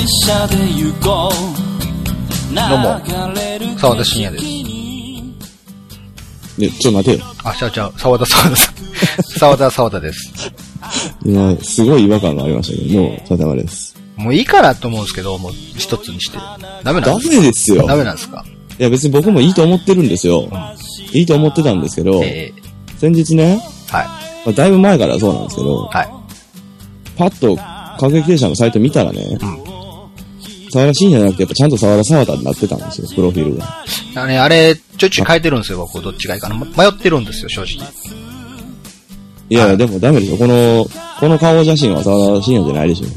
どうも、沢田信也です。 ちょっと待てよ。 あ、ちゃう、沢田です。 今、すごい違和感がありましたけど、もう、さだまです。 もういいかなと思うんですけど、もう一つにして。ダメなんですか？ ダメですよ。 ダメなんですか？ いや、別に僕もいいと思ってるんですよ。いいと思ってたんですけど、先日ね、 はい。 まあ、だいぶ前からそうなんですけど、 はい。 パッと、各駅停車のサイト見たらね、沢田信也じゃなくて、やっぱちゃんと沢田になってたんですよ、プロフィールが。 あれ、ちょいちょい変えてるんですよ、僕。どっちがいいかな。迷ってるんですよ、正直。 いや、でもダメでしょ。この顔写真は沢田信也じゃないでしょ。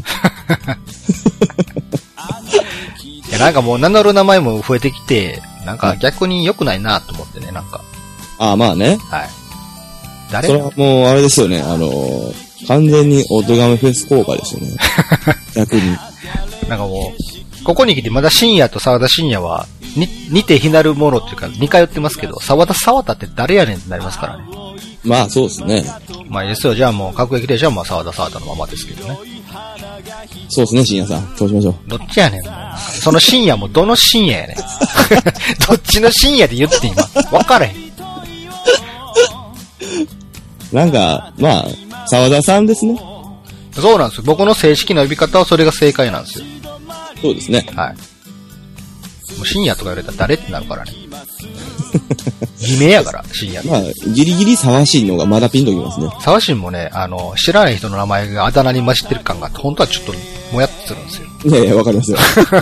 いや、なんかもう名乗る名前も増えてきて、なんか逆に良くないなと思ってね、なんか。 ああ、まあね。 はい。誰？ それはもう、あれですよね。完全にオトガメフェス効果ですよね。逆に。 なんかもう、ここに来てまだ深夜と沢田深夜は、似て非なるものっていうか、似通ってますけど、沢田って誰やねんってなりますからね。 まあ、そうですね。 まあいいですよ。じゃあもう、各駅停車はまあ沢田のままですけどね。 そうですね、深夜さん。そうしましょう。 どっちやねん。その深夜もどの深夜やねん。どっちの深夜で言って今。分かれへん。 なんか、まあ、沢田さんですね。 そうなんですよ。僕の正式な呼び方はそれが正解なんですよ。 そうですね。 はい。もう深夜とか言われたら誰ってなるからね。偽名やから、深夜。 まあ、ギリギリ沢新の方がまだピンときますね。 沢新もね、知らない人の名前があだ名に混じってる感があって、本当はちょっともやっとするんですよ。 いやいや、わかりますよ。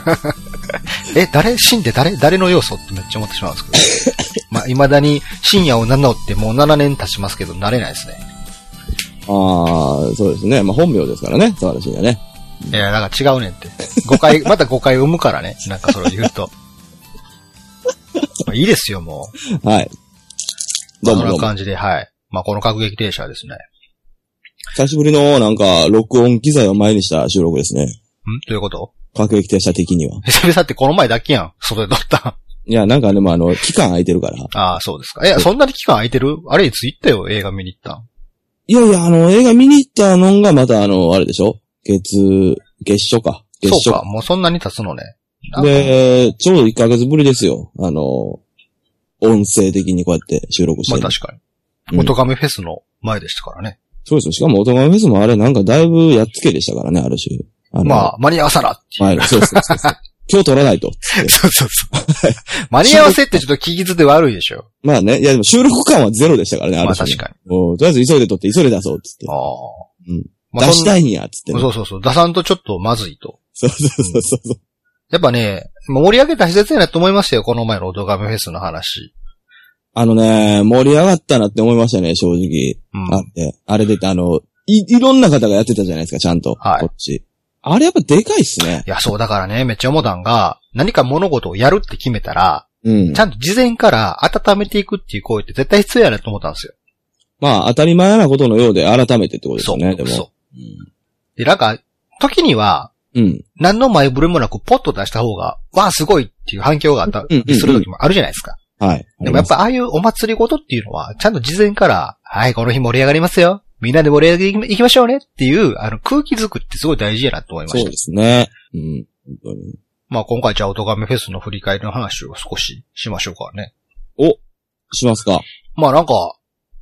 死んで誰の要素ってめっちゃ思ってしまうんですけど。まあ、未だに深夜を名乗ってもう7年経ちますけど、慣れないですね。 ああ、そうですね。まあ、本名ですからね、沢田信也ね。 いや、なんか違うねんって。また誤解を生むからね。なんかそれを言うと。まあ、いいですよ、もう。はい。 どうも。そんな感じで、はい。まあ、この各撃停車ですね。 久しぶりの、なんか、録音機材を前にした収録ですね。 どういうこと？ 各撃停車的には。 久々ってこの前だけやん。外で撮った。 いや、なんかでも期間空いてるから。 ああ、そうですか。そんなに期間空いてる？あれいつ行ったよ、映画見に行ったん。 いやいや、映画見に行ったのがまたあれでしょ？月初か。 そうか、もうそんなに経つのね。 で、ちょうど1ヶ月ぶりですよ。音声的にこうやって収録して。 まあ確かに。オトガメフェスの前でしたからね。 そうですよ。しかもオトガメフェスもあれなんかだいぶやっつけでしたからね、ある種。 まあ、間に合わさなっていう。 はい、そう。今日撮らないと。 そう。間に合わせってちょっと聞き捨て悪いでしょ。 まあね、いやでも収録感はゼロでしたからね、ある種。 まあ確かに。 とりあえず急いで撮って急いで出そうっつって。出したいんや、つってね。 そう。出さんとちょっとまずいと。 そう。 やっぱね、盛り上げた施設やなと思いましたよ、この前のオトガメフェスの話。 盛り上がったなって思いましたね、正直。あれでいろんな方がやってたじゃないですか、ちゃんと。 はい。 こっち。あれやっぱでかいっすね。 いや、そうだからね、めっちゃ思ったんが、何か物事をやるって決めたら、ちゃんと事前から温めていくっていう行為って絶対必要やなと思ったんですよ。まあ、当たり前なことのようで改めてってことですよね、でも。 そう。で、なんか、時には、何の前触れもなくポッと出した方が、わあ、すごいっていう反響があったりする時もあるじゃないですか。 はい。 でもやっぱああいうお祭りごとっていうのは、ちゃんと事前から、はい、この日盛り上がりますよ。みんなで盛り上げていきましょうねっていう、空気作りってすごい大事やなと思いました。 そうですね。本当に。 まあ今回じゃあオトガメフェスの振り返りの話を少ししましょうかね。 しますか。 まあなんか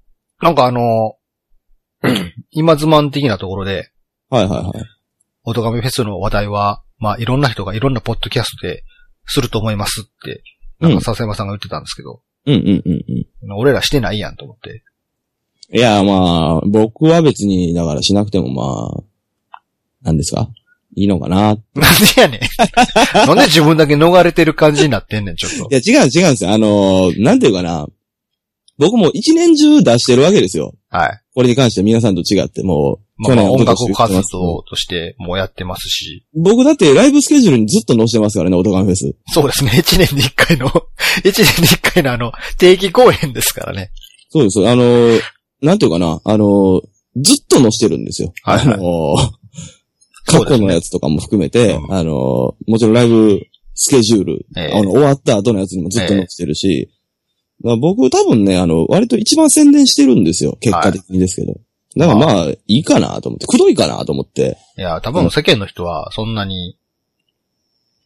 今ズマン的なところで、 はい。 オトガメフェスの話題は、まあいろんな人がいろんなポッドキャストですると思いますって、なんか笹山さんが言ってたんですけど、俺らしてないやんと思って。 いや、まあ、僕は別に、だからしなくてもまあ、何ですか？いいのかな。 なんでやねん。なんで自分だけ逃れてる感じになってんねん、ちょっと。 いや、違うんですよ。なんていうかな。僕も一年中出してるわけですよ。 はい。 これに関しては皆さんと違って、もう、 去年音楽活動としてもうやってますし。 僕だってライブスケジュールにずっと載せてますからね、オトガメフェス。 そうですね。1年に1回の定期公演ですからね。 そうです。なんていうかな、ずっと載せてるんですよ。 はい。 過去のやつとかも含めて、もちろんライブスケジュール、終わった後のやつにもずっと載せてるし、僕多分ね、割と一番宣伝してるんですよ。結果的にですけど。だからまあ、いいかなと思って、くどいかなと思って。 いや、多分世間の人はそんなに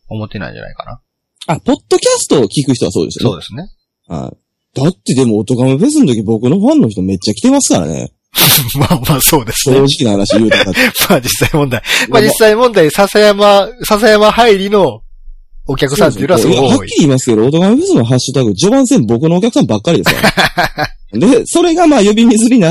思ってないんじゃないかな。 あ、ポッドキャストを聞く人はそうですよね。 そうですね。 だってでも、オトガメフェスの時僕のファンの人めっちゃ来てますからね。 まあまあそうですね。 正直な話言うたら。 まあ実際問題。まあ実際問題、笹山入りのお客さんっていうのはすごい多い。 はっきり言いますけど、オトガメフェスのハッシュタグ、序盤戦僕のお客さんばっかりですから。で、それがまあ呼び水になって、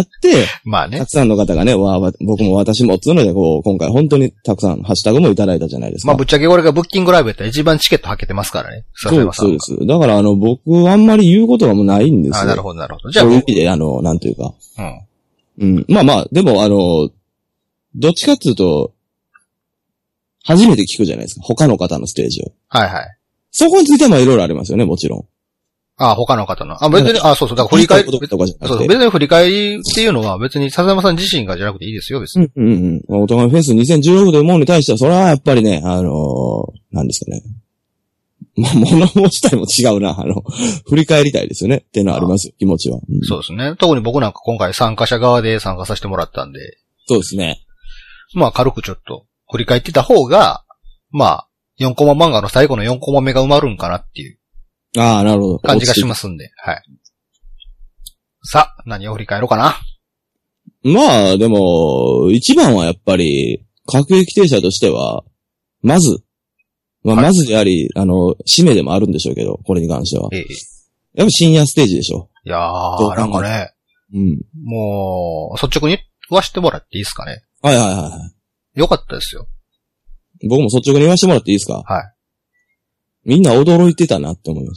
まあね。 たくさんの方がね、僕も私もっていうので、今回本当にたくさんハッシュタグもいただいたじゃないですか。 まあぶっちゃけこれがブッキングライブやったら一番チケットはけてますからね。 そうです。だから僕あんまり言うことはもうないんですよ。 なるほど。じゃあ、 そういう意味で、なんというか。うん。まあ、でもどっちかっていうと、初めて聞くじゃないですか。他の方のステージを。 はいはい。 そこについてはいろいろありますよね、もちろん。 他の方の。別に、そう、だから振り返り、 そう別に振り返りっていうのは別に笹山さん自身がじゃなくていいですよ、別に。 オトガメフェス2016というものに対しては、それはやっぱりね、なんですかね。まあ、物申したいも違うな、振り返りたいですよね、っていうのはあります、気持ちは。 そうですね。特に僕なんか今回参加者側で参加させてもらったんで。 そうですね。 まあ、軽くちょっと振り返ってた方が、まあ、4コマ漫画の最後の4コマ目が埋まるんかなっていう。 ああ、なるほど。 感じがしますんで。はい。さあ、何を振り返ろうかな。 まあ、でも、一番はやっぱり、各駅停車としては、まずであり、締めでもあるんでしょうけど、これに関しては。やっぱ深夜ステージでしょ。 いやー、なんかね。もう、率直に言わしてもらっていいですかね。 はい。 よかったですよ。 僕も率直に言わしてもらっていいですか？ はい。 みんな驚いてたなって思います。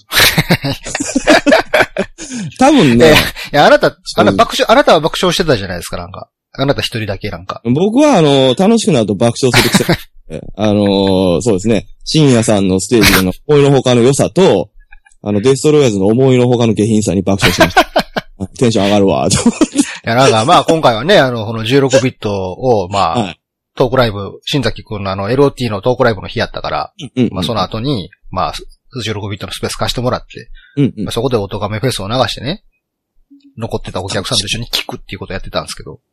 多分ね。 いや、あなたは爆笑してたじゃないですか、なんか。あなた一人だけなんか。 僕は楽しくなると爆笑する癖。そうですね。深夜さんのステージでの思いのほかの良さと、デストロイヤーズの思いのほかの下品さに爆笑しました。テンション上がるわ、と思って。いや、なんかまあ今回はね、この16ビットを、まあ、トークライブ、新崎くんのLOT のトークライブの日やったから、まあその後に、まあ、16ビットのスペース貸してもらって、まあ、そこでオトガメフェスを流してね、残ってたお客さんと一緒に聞くっていうことをやってたんですけど。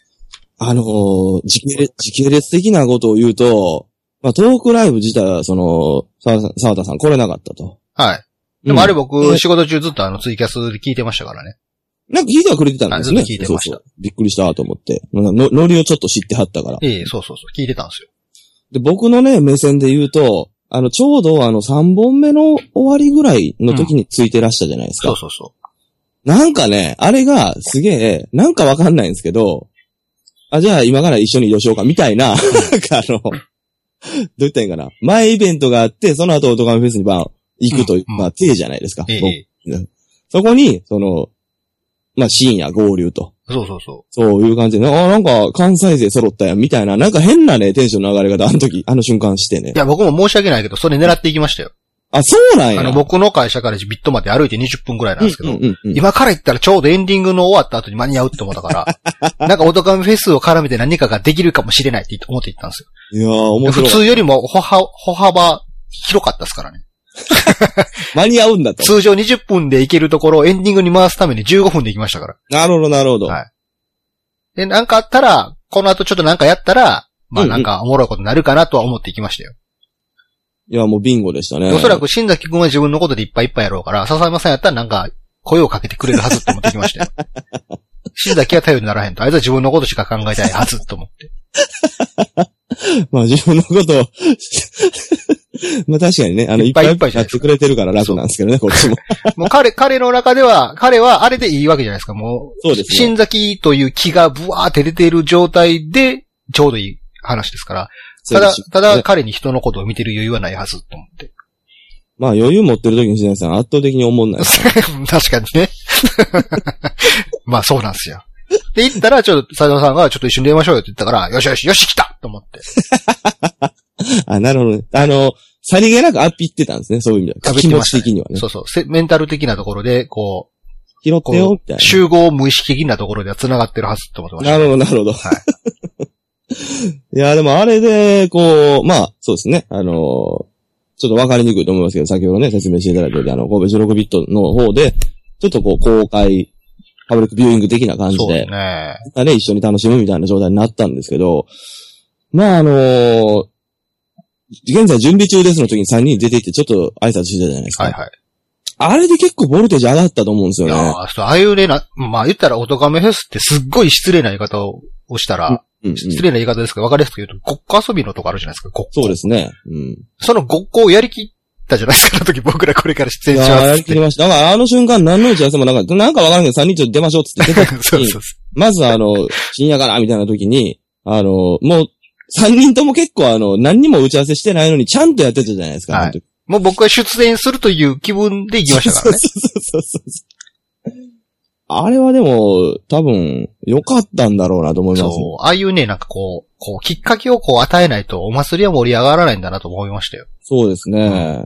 時系列的なことを言うと、まあトークライブ自体は沢田さん来れなかったと。 はい。でもあれ僕、仕事中ずっとツイキャスで聞いてましたからね。 なんか聞いてはくれてたんですね。 ずっと聞いてました。 そうびっくりしたと思って。ノリをちょっと知ってはったから。 そう。聞いてたんですよ。 で、僕のね、目線で言うと、ちょうど3本目の終わりぐらいの時についてらしたじゃないですか。 そう。 なんかね、あれがすげえ、なんかわかんないんですけど、じゃあ今から一緒に移動しようかみたいな、なんかどう言ったらいいかな。前イベントがあって、その後オトガメフェスに行くという、まあ、体じゃないですか。そこに、まあ、深夜合流と。 そう。 そういう感じで、なんか関西勢揃ったやん、みたいな、なんか変なね、テンションの上がり方、あの瞬間してね。 いや、僕も申し訳ないけど、それ狙っていきましたよ。 あ、そうなんや。 僕の会社からビットまで歩いて20分くらいなんですけど、今から行ったらちょうどエンディングの終わった後に間に合うって思ったから、なんかオトガメフェスを絡めて何かができるかもしれないって思って行ったんですよ。 いやー、面白い。 普通よりも歩幅広かったですからね。 間に合うんだと。 通常20分で行けるところをエンディングに回すために15分で行きましたから。 なるほど。 はい。で、なんかあったら、この後ちょっとなんかやったら、まあなんかおもろいことになるかなとは思って行きましたよ。 いや、もうビンゴでしたね。 おそらく新崎くんは自分のことでいっぱいやろうから、笹山さんやったらなんか声をかけてくれるはずって思ってきましたよ。新崎は頼りにならへんと。あいつは自分のことしか考えたいはずと思って。 まあ自分のことをまあ確かにね、いっぱいやってくれてるから楽なんですけどね、こっちも。 もう彼の中では、彼はあれでいいわけじゃないですか、もう。 そうですね。 新崎という気がブワーって出ている状態で、ちょうどいい話ですから。ただ彼に人のことを見てる余裕はないはずと思って。 まあ余裕持ってる時に新崎さん圧倒的に思んないです、ね。 確かにね。まあそうなんですよ。で、言ったら、ちょっと、斉藤さんがちょっと一緒に出ましょうよって言ったから、よし来たと思って。 なるほどね。さりげなくアピってたんですね、そういう意味では。気持ち的にはね。 そう。メンタル的なところで、こう、 拾ってよ、みたいな。 集合無意識的なところでは繋がってるはずって思ってました、 ね。なるほど。はい。いや、でもあれで、こう、まあ、そうですね。ちょっとわかりにくいと思いますけど、先ほどね、説明していただいて、神戸16ビットの方で、ちょっとこう、公開、パブリックビューイング的な感じで、ね、一緒に楽しむみたいな状態になったんですけど、まあ現在準備中ですの時に3人出てきてちょっと挨拶してたじゃないですか。 はいはい。 あれで結構ボルテージ上がったと思うんですよね。 そう、ああいうね、まあ言ったらオトガメフェスってすっごい失礼な言い方をしたら、失礼な言い方ですけど分かりやすく言うと、ごっこ遊びのとこあるじゃないですか、ごっこ。 そうですね。 そのごっこをやりきったじゃないですか、あの時僕らこれから出演しますって。 やりきりました。だからあの瞬間何の打ち合わせもなんかわからんけど3人ちょっと出ましょうって言って出た時に、まず深夜からみたいな時に、もう3人とも結構何にも打ち合わせしてないのにちゃんとやってたじゃないですか、 はい。もう僕は出演するという気分で行きましたからね。 そう。あれはでも、多分、良かったんだろうなと思います。 そう。ああいうね、なんかこう、きっかけを与えないとお祭りは盛り上がらないんだなと思いましたよ。 そうですね。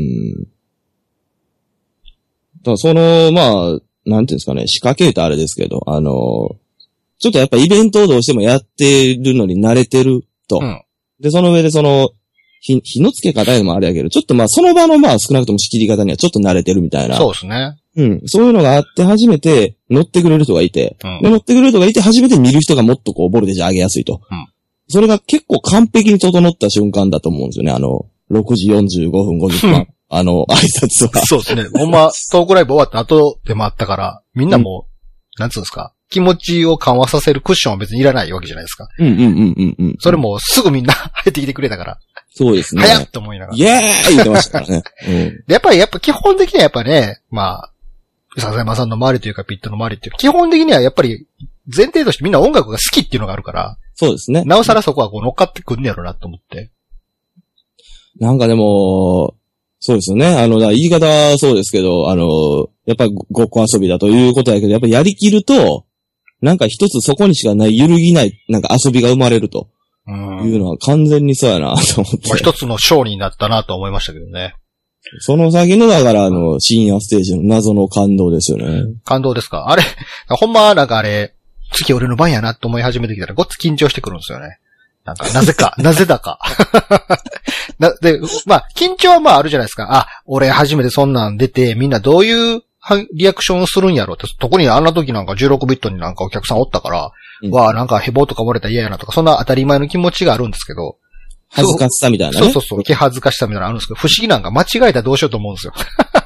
だからまあ、なんていうんですかね、仕掛けとあれですけど、ちょっとやっぱイベントをどうしてもやってるのに慣れてると。で、その上で火の付け方でもあれやけど、ちょっとまあその場のまあ少なくとも仕切り方にはちょっと慣れてるみたいな。 そうですね。 そういうのがあって初めて乗ってくれる人がいて、で乗ってくれる人がいて初めて見る人がもっとボルテージ上げやすいと。それが結構完璧に整った瞬間だと思うんですよね。6時45分50分。挨拶は。 そうですね。ほんま、トークライブ終わった後でもあったから、みんなもなんつうんですか。気持ちを緩和させるクッションは別にいらないわけじゃないですか。それもすぐみんな入ってきてくれたから。 そうですね。 早っと思いながら。 イエーイ言ってましたからね。 でやっぱ基本的にはやっぱね、まあ、笹山さんの周りというかピットの周りっていうか、基本的にはやっぱり前提としてみんな音楽が好きっていうのがあるから。 そうですね。 なおさらそこは乗っかってくんねやろなと思って。 なんかでも、そうですよね。言い方はそうですけど、やっぱりごっこ遊びだということやけど、やっぱりやりきると、なんか一つそこにしかない揺るぎない、なんか遊びが生まれると。いうのは完全にそうやなと思って。 一つのショーになったなと思いましたけどね。 その先のだから深夜ステージの謎の感動ですよね。 感動ですか？あれ、ほんまなんか次俺の番やなと思い始めてきたらごっつ緊張してくるんですよね。なんか、なぜか、なぜだか。で、まあ、緊張はまああるじゃないですか。俺初めてそんなん出て、みんなどういうリアクションをするんやろって、特にあんな時なんか16ビットになんかお客さんおったから、なんかヘボとか漏れたら嫌やなとか、そんな当たり前の気持ちがあるんですけど。 恥ずかしさみたいなね。 そう。気恥ずかしさみたいなのあるんですけど、不思議なんか間違えたらどうしようと思うんですよ。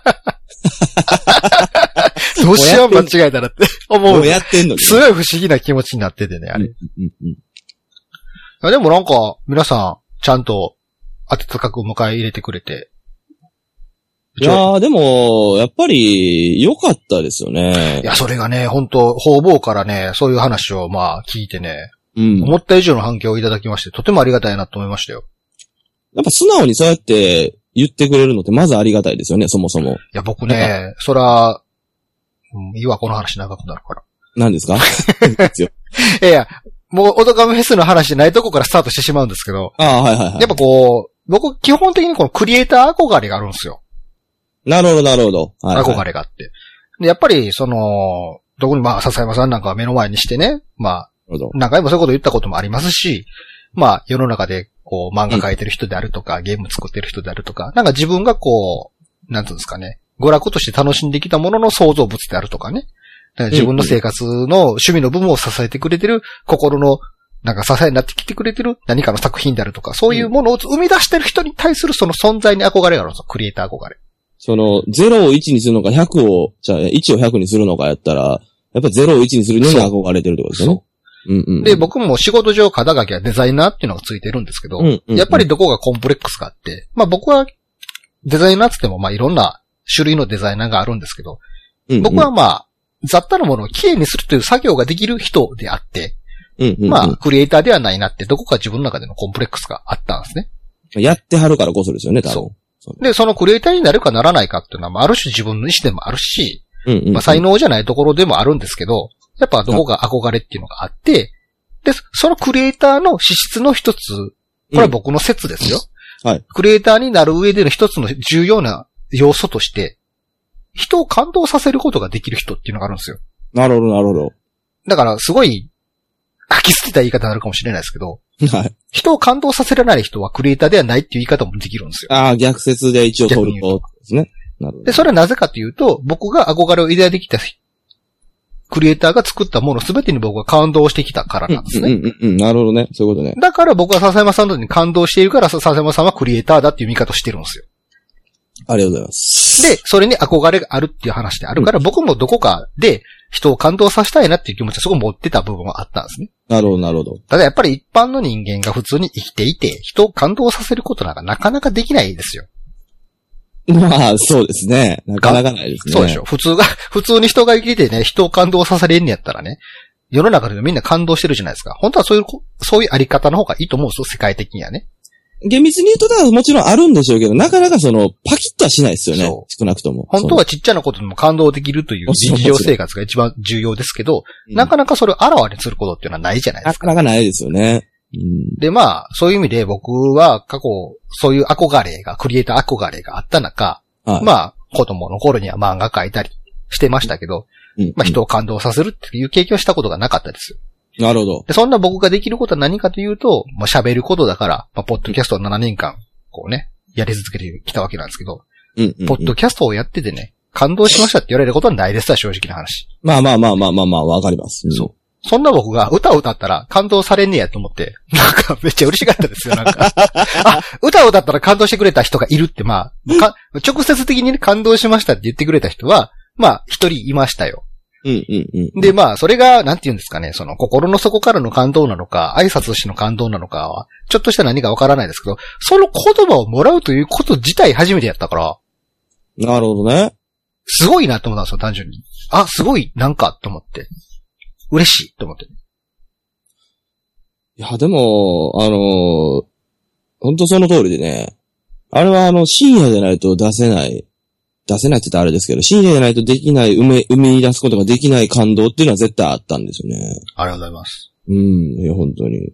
どうしよう間違えたらって思う。 もうやってんのに。 すごい不思議な気持ちになっててね、あれ。でもなんか、皆さん、ちゃんと、温かく迎え入れてくれて。 いやー、でも、やっぱり、良かったですよね。 いや、それがね、本当方々からね、そういう話をまあ、聞いてね、思った以上の反響をいただきまして、とてもありがたいなと思いましたよ。 やっぱ素直にそうやって言ってくれるのってまずありがたいですよね、そもそも。いや、僕ね、そら、いいわ、この話長くなるから。 何ですかいや、もう、オトガメフェスの話じゃないとこからスタートしてしまうんですけど。 はい。 やっぱ僕、基本的にこのクリエイター憧れがあるんですよ。 なるほど。 憧れがあって。で、やっぱり、特にまあ、笹山さんなんかは目の前にしてね、まあ、何回もそういうこと言ったこともありますし、まあ、世の中で、漫画描いてる人であるとか、ゲーム作ってる人であるとか、なんか自分がなんていうんですかね、娯楽として楽しんできたものの創造物であるとかね。自分の生活の趣味の部分を支えてくれてる、心のなんか支えになってきてくれてる何かの作品であるとか、そういうものを生み出してる人に対するその存在に憧れがあるんですよ。クリエイター憧れ。 0を1にするのか、100を、じゃあ1を100にするのかやったら、やっぱ0を1にするのに憧れてるってことですよね。で、僕も仕事上肩書きはデザイナーっていうのがついてるんですけど、やっぱりどこがコンプレックスがあって、まあ僕はデザイナーって言ってもまあいろんな種類のデザイナーがあるんですけど、僕はまあ雑多なものをきれいにするという作業ができる人であって、まあクリエイターではないなってどこか自分の中でのコンプレックスがあったんですね。 やってはるからこそですよね、多分。 そう。で、そのクリエイターになるかならないかっていうのは、ある種自分の意思でもあるし、まあ才能じゃないところでもあるんですけど、やっぱどこか憧れっていうのがあって、で、そのクリエイターの資質の一つ、これは僕の説ですよ。はい。クリエイターになる上での一つの重要な要素として、人を感動させることができる人っていうのがあるんですよ。 なるほど。 だから、すごい、吐き捨てた言い方になるかもしれないですけど、はい。人を感動させられない人はクリエイターではないっていう言い方もできるんですよ。 逆説で一応取るとですね。 なるほど。で、それはなぜかというと、僕が憧れを抱いてきたクリエイターが作ったものすべてに僕は感動してきたからなんですね。 なるほどね。そういうことね。 だから僕は笹山さんのに感動しているから、笹山さんはクリエイターだっていう見方をしてるんですよ。 ありがとうございます。 で、それに憧れがあるっていう話であるから、僕もどこかで人を感動させたいなっていう気持ちをすごく持ってた部分はあったんですね。 なるほど、なるほど。 ただやっぱり一般の人間が普通に生きていて、人を感動させることなんかなかなかできないですよ。 まあ、そうですね。なかなかないですね。 そうでしょ。普通に人が生きててね、人を感動させれんねやったらね、世の中でみんな感動してるじゃないですか。本当はそういうあり方の方がいいと思うんですよ、世界的にはね。 厳密に言うともちろんあるんでしょうけど、なかなかパキッとはしないですよね。少なくとも。 本当はちっちゃなことでも感動できるという日常生活が一番重要ですけど、なかなかそれをあらわにすることっていうのはないじゃないですか。 なかなかないですよね。 で、まあ、そういう意味で僕は過去、そういうクリエイター憧れがあった中、まあ、子供の頃には漫画描いたりしてましたけど、まあ人を感動させるっていう経験をしたことがなかったですよ。 なるほど。 で、そんな僕ができることは何かというと、まあ喋ることだから、まあ、ポッドキャストを7年間、こうね、やり続けてきたわけなんですけど、ポッドキャストをやっててね、感動しましたって言われることはないですわ、正直な話。 まあ、わかります。 そう。そんな僕が歌を歌ったら感動されんねやと思って、なんかめっちゃ嬉しかったですよ、なんか。歌を歌ったら感動してくれた人がいるって、まあ、直接的に、ね、感動しましたって言ってくれた人は、まあ、一人いましたよ。で、まあ、それが、なんて言うんですかね、その心の底からの感動なのか、挨拶しての感動なのかは、ちょっとした何かわからないですけど、その言葉をもらうということ自体初めてやったから。 なるほどね。 すごいなと思ったんですよ、単純に。あ、すごい、なんか、と思って。嬉しい、と思って。 いや、でも、本当その通りでね、あれは深夜じゃないと出せないって言ったらあれですけど、深夜じゃないとできない、生み出すことができない感動っていうのは絶対あったんですよね。 ありがとうございます。 いや、本当に。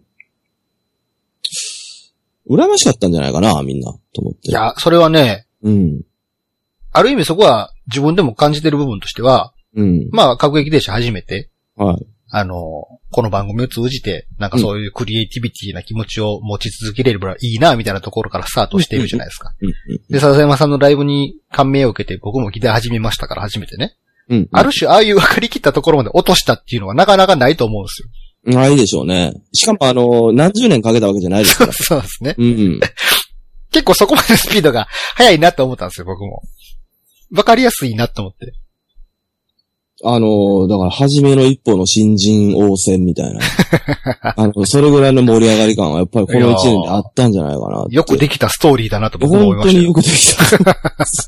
羨ましかったんじゃないかな、みんな、と思って。 いや、それはね、ある意味そこは自分でも感じてる部分としては、まあ、各駅停車初めて、この番組を通じて、なんかそういうクリエイティビティな気持ちを持ち続けれればいいな、みたいなところからスタートしているじゃないですか。で、笹山さんのライブに感銘を受けて僕もギター始めましたから初めてね。ある種、ああいう分かりきったところまで落としたっていうのはなかなかないと思うんですよ。 ないでしょうね。しかも何十年かけたわけじゃないですから。 そうですね。結構そこまでスピードが速いなと思ったんですよ、僕も。分かりやすいなと思って。 だから、初めの一歩の新人王戦みたいな。それぐらいの盛り上がり感はやっぱりこの1年であったんじゃないかな。 よくできたストーリーだなと僕も思いました。 本当によくできた。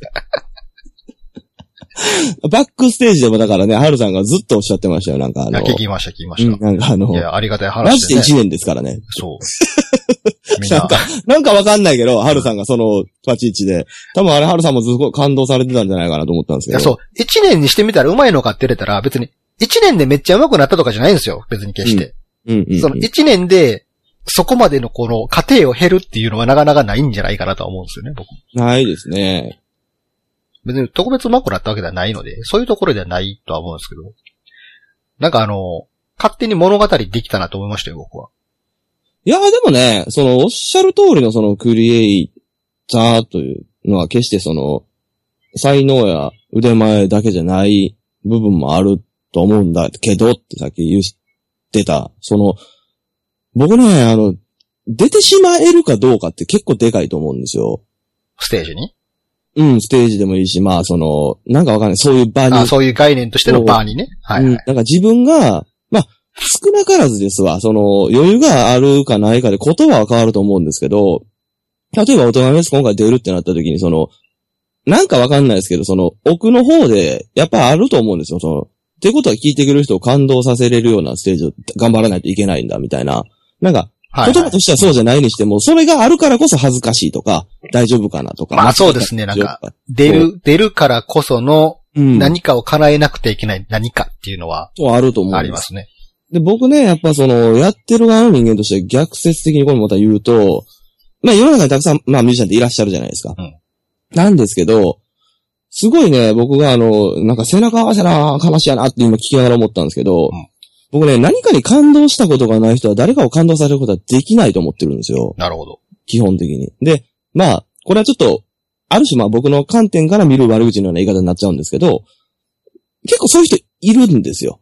バックステージでもだからね、ハルさんがずっとおっしゃってましたよ、なんか聞きました。 なんかいや、ありがたい話マジで1年ですからね。 そう。 なんかわかんないけど、ハルさんがその立ち位置で、多分あれハルさんもすごい感動されてたんじゃないかなと思ったんですけど。 いや、そう。1年にしてみたら上手いのかって言われたら、別に、1年でめっちゃ上手くなったとかじゃないんですよ。別に決して。その1年で、そこまでのこの過程を経るっていうのはなかなかないんじゃないかなとは思うんですよね、僕。 ないですね。 別に特別上手くなったわけではないので、そういうところではないとは思うんですけど。なんか勝手に物語できたなと思いましたよ、僕は。 いや、でもね、おっしゃる通りのクリエイターというのは決して才能や腕前だけじゃない部分もあると思うんだけどってさっき言ってた、僕ね、出てしまえるかどうかって結構でかいと思うんですよ。 ステージに？ ステージでもいいし、まあなんかわかんない。そういう場に。 そういう概念としての場にね。はい、はい。 なんか自分が、まあ、少なからずですわ。余裕があるかないかで言葉は変わると思うんですけど、例えば大人のやつ今回出るってなった時になんかわかんないですけど、奥の方で、やっぱあると思うんですよ。ってことは聞いてくる人を感動させれるようなステージを頑張らないといけないんだ、みたいな。なんか、言葉としてはそうじゃないにしても、それがあるからこそ恥ずかしいとか、大丈夫かなとか。 まあそうですね、なんか、出るからこその、何かを叶えなくてはいけない何かっていうのは、 あると思うんです。 ありますね。 で、僕ね、やっぱやってる側の人間として逆説的にこれまた言うと、まあ世の中にたくさん、まあミュージシャンっていらっしゃるじゃないですか。なんですけど、すごいね、僕がなんか背中合わせな話やなって今聞きながら思ったんですけど、僕ね、何かに感動したことがない人は誰かを感動させることはできないと思ってるんですよ。 なるほど。 基本的に。で、まあ、これはちょっと、ある種まあ僕の観点から見る悪口のような言い方になっちゃうんですけど、結構そういう人いるんですよ。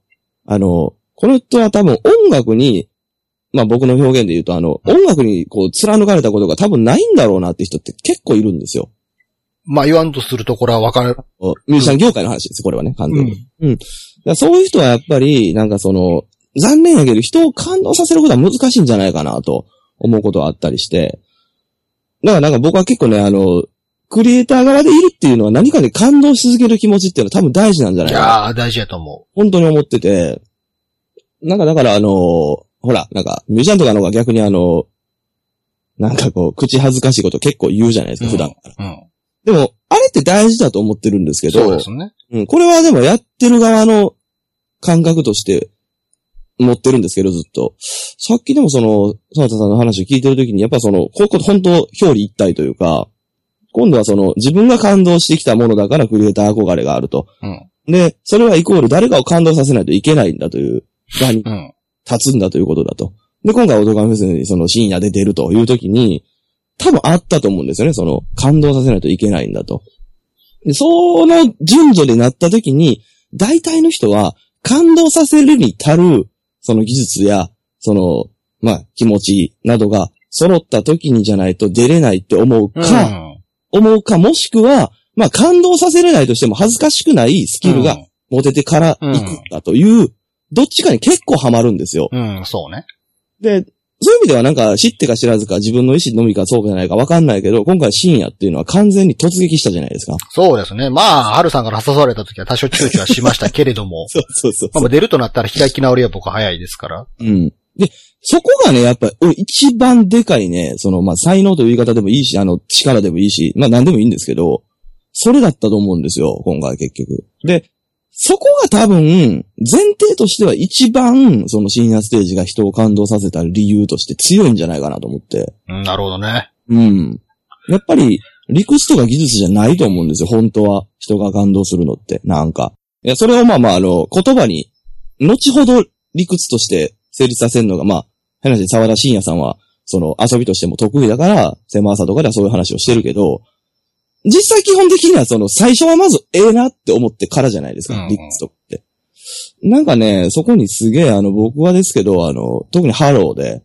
この人は多分音楽に、まあ僕の表現で言うと音楽にこう貫かれたことが多分ないんだろうなって人って結構いるんですよ。 まあ言わんとするところは分かる。 ミュージシャン業界の話です、これはね、完全に。うん。だからそういう人はやっぱり、なんか残念やけど人を感動させることは難しいんじゃないかなと思うことがあったりして。だからなんか僕は結構ね、クリエイター側でいるっていうのは何かで感動し続ける気持ちっていうのは多分大事なんじゃないかな。 いやー、大事やと思う。 本当に思ってて。なんかだからほら、なんか、ミュージシャンとかの方が逆になんかこう、口恥ずかしいこと結構言うじゃないですか、普段から。うん。でも、あれって大事だと思ってるんですけど。 そうですね。 うん、これはでもやってる側の感覚として持ってるんですけど、ずっと。さっきでもその田さんの話を聞いてるときに、やっぱこう本当、表裏一体というか、今度は自分が感動してきたものだからクリエイター憧れがあると。うん。で、それはイコール誰かを感動させないといけないんだという場に立つんだということだと。で、今回オトガメフェスに深夜で出るというときに、多分あったと思うんですよね。感動させないといけないんだと。で、その順序になったときに、大体の人は感動させるに足る、技術や、まあ、気持ちなどが揃ったときにじゃないと出れないって思うか、もしくは、まあ、感動させれないとしても恥ずかしくないスキルが持ててから行くんだという、どっちかに結構ハマるんですよ。 うん、そうね。 で、そういう意味ではなんか知ってか知らずか自分の意思のみかそうじゃないか分かんないけど、今回深夜っていうのは完全に突撃したじゃないですか。 そうですね。まあ、春さんから誘われた時は多少躊躇はしましたけれども。 そう。 まあ、出るとなったら開き直りは僕は早いですから。 うん。で、そこがね、やっぱり一番でかいね、まあ、才能という言い方でもいいし、力でもいいし、まあ、何でもいいんですけど、それだったと思うんですよ、今回結局。で、そこが多分、前提としては一番、深夜ステージが人を感動させた理由として強いんじゃないかなと思って。 なるほどね。 うん。やっぱり、理屈とか技術じゃないと思うんですよ、本当は。人が感動するのって、なんか。いや、それをまあまあ、言葉に、後ほど理屈として成立させるのが、まあ、変な話、沢田信也さんは、遊びとしても得意だから、狭さとかではそういう話をしてるけど、実際基本的には最初はまずなって思ってからじゃないですか、理屈とかって。なんかね、そこにすげえ僕はですけど、特にハローで、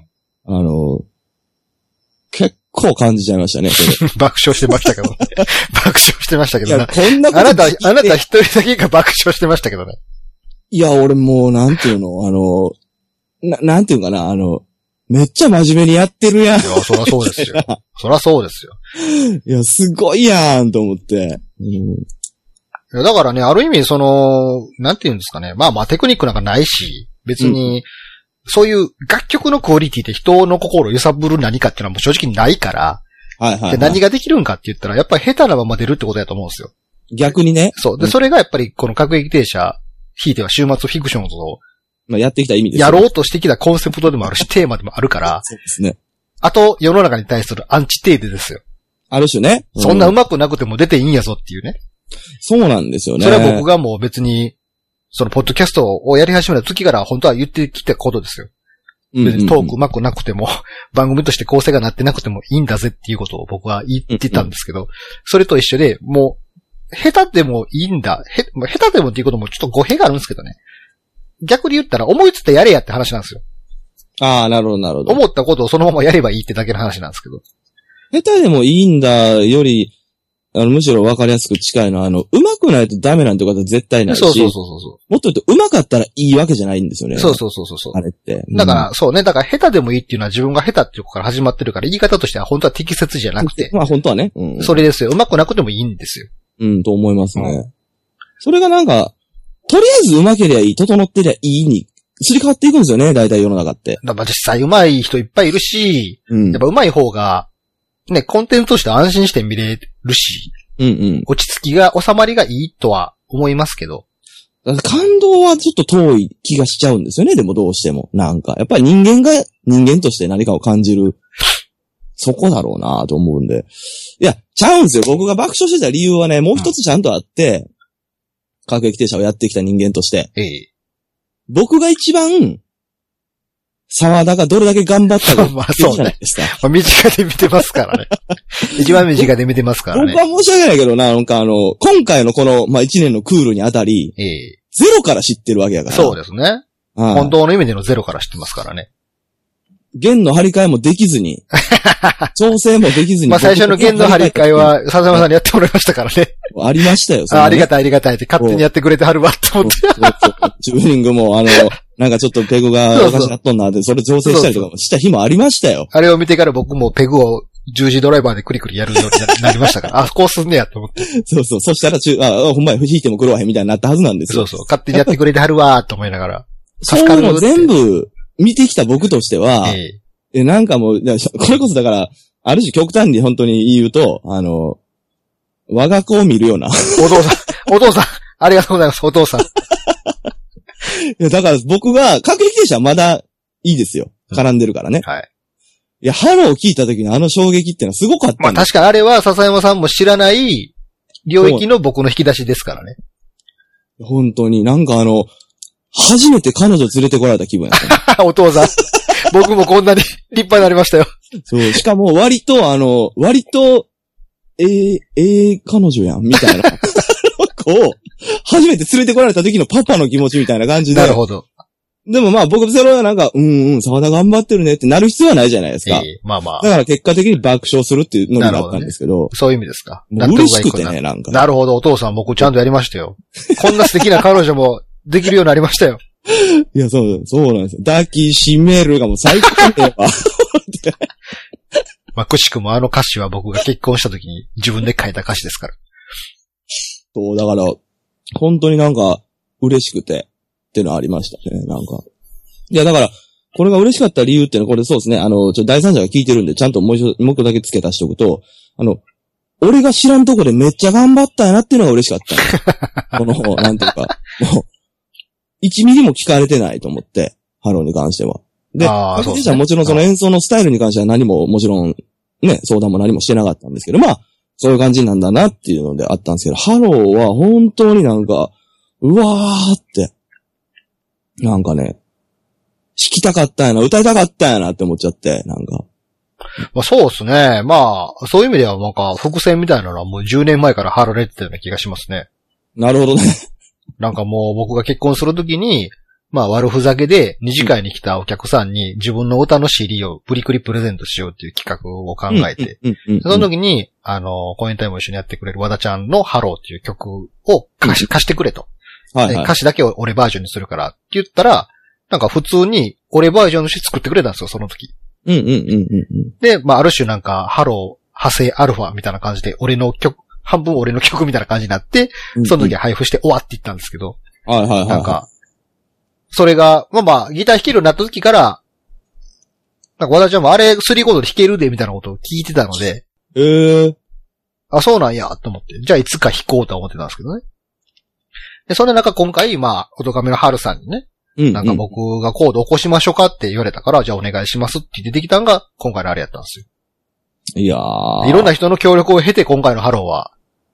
結構感じちゃいましたね。 爆笑してましたけどね。爆笑してましたけどね。 こんなことあなた一人だけが爆笑してましたけどね。 いや、俺もう、なんていうの、なんていうかな、めっちゃ真面目にやってるやん。いや、そらそうですよ。そらそうですよ。 いや、すごいやんと思って。 だからね、ある意味なんていうんですかね。まあテクニックなんかないし、別に、そういう楽曲のクオリティって人の心を揺さぶる何かっていうのはもう正直ないから、で何ができるんかって言ったら、やっぱり下手なまま出るってことだと思うんですよ。 逆にね。 そう。で、それがやっぱりこの各駅停車、ひいては週末フィクションをまあやってきた意味です、 やろうとしてきたコンセプトでもあるし、テーマでもあるから。 そうですね。 あと、世の中に対するアンチテーゼですよ。 ある種ね。 そんな上手くなくても出ていいんやぞっていうね。 そうなんですよね。 それは僕がもう別に、ポッドキャストをやり始めた時から本当は言ってきたことですよ。別にトーク上手くなくても、番組として構成がなってなくてもいいんだぜっていうことを僕は言ってたんですけど、それと一緒で、もう、下手でもいいんだ。下手でもっていうこともちょっと語弊があるんですけどね。逆に言ったら思いついたやれやって話なんですよ。ああ、なるほど、なるほど。 思ったことをそのままやればいいってだけの話なんですけど。 下手でもいいんだより、むしろ分かりやすく近いのは、上手くないとダメなんてことは絶対ないし。 そう。 もっと言うと上手かったらいいわけじゃないんですよね。 そう。 あれって。 だから、そうね。だから下手でもいいっていうのは自分が下手っていうことから始まってるから、言い方としては本当は適切じゃなくて。 まあ本当はね。 それですよ。上手くなくてもいいんですよ。 と思いますね。それがなんか、とりあえず上手けりゃいい、整ってりゃいいに、すり替わっていくんですよね、大体世の中って。 だから実際上手い人いっぱいいるし、やっぱ上手い方が、ね、コンテンツとして安心して見れるし、落ち着きが、収まりがいいとは思いますけど。 感動はちょっと遠い気がしちゃうんですよね、でもどうしても。なんか、やっぱり人間が人間として何かを感じる、そこだろうなと思うんで。いや、ちゃうんですよ。僕が爆笑してた理由はね、もう一つちゃんとあって、各駅停車をやってきた人間として。僕が一番、沢田がどれだけ頑張ったかまあそうね。身近で見てますからね。一番身近で見てますからね。 僕は申し訳ないけどな、なんか今回のこの、まあ1年のクールにあたり、 ゼロから知ってるわけやから。 そうですね。本当の意味でのゼロから知ってますからね。 弦の張り替えもできずに、調整もできずに。 まあ最初の弦の張り替えは、笹山さんにやってもらいましたからね。 ありましたよ、 ありがたいありがたいって勝手にやってくれてはるわって思って。 チューニングもなんかちょっとペグがおかしなっとんなって、それ調整したりとかもした日もありましたよ。 あれを見てから僕もペグを十字ドライバーでクリクリやるようになりましたから。あ、こうすんねやと思って。 そうそう。そしたらほんまに引いても狂わへんみたいになったはずなんですよ。 そうそう。勝手にやってくれてはるわーと思いながら。 そういうの全部見てきた僕としては、なんかもう、これこそだから、ある種極端に本当に言うと、我が子を見るような。 お父さん、ありがとうございます、お父さん。いや、だから僕が、各駅停車はまだいいですよ。絡んでるからね。 はい。 いや、ハローを聞いた時のあの衝撃っていうのはすごかったんです。 まあ確かにあれは笹山さんも知らない領域の僕の引き出しですからね。 本当に、なんか初めて彼女連れてこられた気分やった、 お父さん。僕もこんなに立派になりましたよ。 そう、しかも割と、彼女やん、みたいな。こう、初めて連れてこられた時のパパの気持ちみたいな感じで。 なるほど。 でもまあ僕それはなんか、沢田頑張ってるねってなる必要はないじゃないですか。 まあまあ。 だから結果的に爆笑するっていうのがあったんですけど。 そういう意味ですか。 嬉しくてね、なんか。 なるほど、お父さん僕ちゃんとやりましたよ。こんな素敵な彼女もできるようになりましたよ。 いや、そうなんですよ。抱きしめるがもう最高だよ。 まあ、くしくもあの歌詞は僕が結婚した時に自分で書いた歌詞ですから。 そう、だから、本当になんか、嬉しくて、っていうのはありましたね、なんか。いや、だから、これが嬉しかった理由っていうのは、これそうですね、第三者が聞いてるんで、ちゃんともう一個だけ付け足しておくと、俺が知らんとこでめっちゃ頑張ったんやなっていうのが嬉しかった。この、なんていうか、もう、1ミリも聞かれてないと思って、ハローに関しては。で、そうですね、もちろんその演奏のスタイルに関しては何も、もちろん、ね、相談も何もしてなかったんですけど、まあ、そういう感じなんだなっていうのであったんですけど、ハローは本当になんか、うわーって、なんかね、弾きたかったんやな、歌いたかったんやなって思っちゃって、なんか。 まあそうですね。まあ、そういう意味ではなんか、伏線みたいなのはもう10年前から張られてたような気がしますね。 なるほどね。 なんかもう僕が結婚するときに、まあ悪ふざけで二次会に来たお客さんに自分の歌の CD をブリクリプレゼントしようっていう企画を考えて、その時に、公演タイムを一緒にやってくれる和田ちゃんのハローっていう曲を貸してくれと。はいはい、歌詞だけを俺バージョンにするからって言ったら、なんか普通に俺バージョンの詩作ってくれたんですよ、その時。で、まあある種なんかハロー派生アルファみたいな感じで俺の曲、半分俺の曲みたいな感じになって、その時は配布して終わっていったんですけど、なんか、それが、まあギター弾けるようになった時から、なんか和田ちゃんもあれ3コードで弾けるでみたいなことを聞いてたので、あ、そうなんやと思って、じゃあいつか弾こうと思ってたんですけどね。で、それなんか今回、まあ、おとがめの春さんにね、なんか僕がコード起こしましょうかって言われたから、じゃあお願いしますって出てきたのが今回のあれやったんですよ。 いやー。 いろんな人の協力を経て今回のハローは。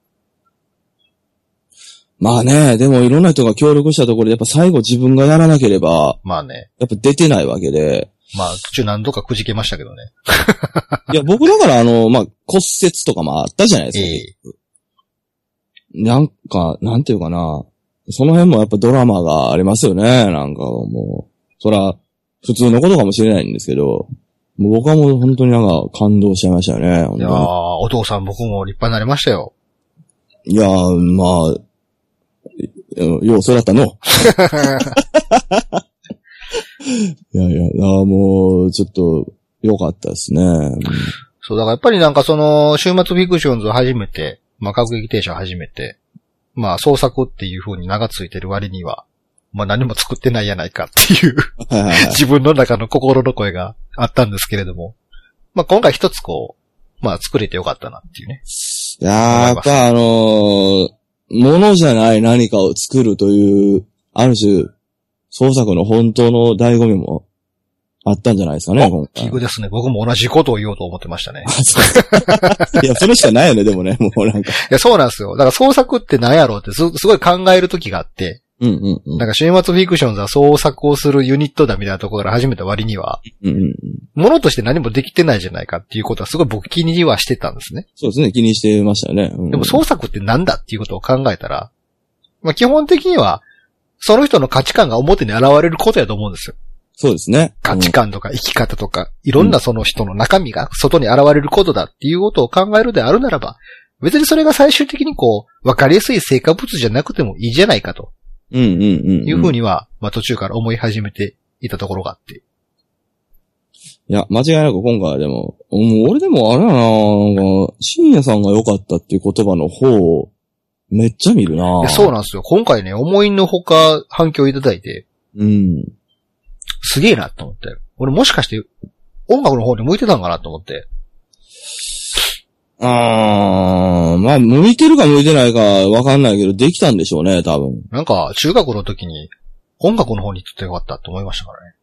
まあね、でもいろんな人が協力したところでやっぱ最後自分がやらなければ、まあね。やっぱ出てないわけで。 まあ、途中何度かくじけましたけどね。 いや、僕だからまあ、骨折とかもあったじゃないですか。なんか、なんていうかな。その辺もやっぱドラマがありますよね。なんかもう、そら、普通のことかもしれないんですけど、もう僕はもう本当になんか感動しちゃいましたよね。いやー、 お父さん僕も立派になりましたよ。 いやー、まあ、よう、そうだったの。いや、もう、ちょっと、良かったですね。 そう、だからやっぱりなんかその、週末フィクションズを始めて、まあ、各駅停車を始めて、まあ、創作っていう風に名がついてる割には、まあ何も作ってないやないかっていう自分の中の心の声があったんですけれども、まあ今回一つこう、まあ作れてよかったなっていうね。 いやー、やっぱものじゃない何かを作るという、ある種、創作の本当の醍醐味もあったんじゃないですかね、今回。 奇遇ですね。僕も同じことを言おうと思ってましたね。 いや、それしかないよね、でもね、もうなんか。いや、そうなんですよ。だから創作って何やろうってすごい考える時があって、なんか週末フィクションズは創作をするユニットだみたいなところから始めた割には、ものとして何もできてないじゃないかっていうことはすごい僕気にはしてたんですね。 そうですね、気にしてましたよね。 でも創作って何だっていうことを考えたら、まあ基本的には、 その人の価値観が表に現れることやと思うんですよ。 そうですね。 価値観とか生き方とか、いろんなその人の中身が外に現れることだっていうことを考えるであるならば、別にそれが最終的にこう、わかりやすい成果物じゃなくてもいいじゃないかと。いうふうには、まあ途中から思い始めていたところがあって。 いや、間違いなく今回はでも、俺でもあれやな、なんか、深夜さんが良かったっていう言葉の方を、めっちゃ見るな。 そうなんですよ。今回ね、思いのほか反響いただいて。すげえなと思って。俺もしかして音楽の方に向いてたんかなと思って。 まあ、向いてるか向いてないかわかんないけど、できたんでしょうね、多分。 なんか、中学の時に音楽の方に行ってよかったと思いましたからね。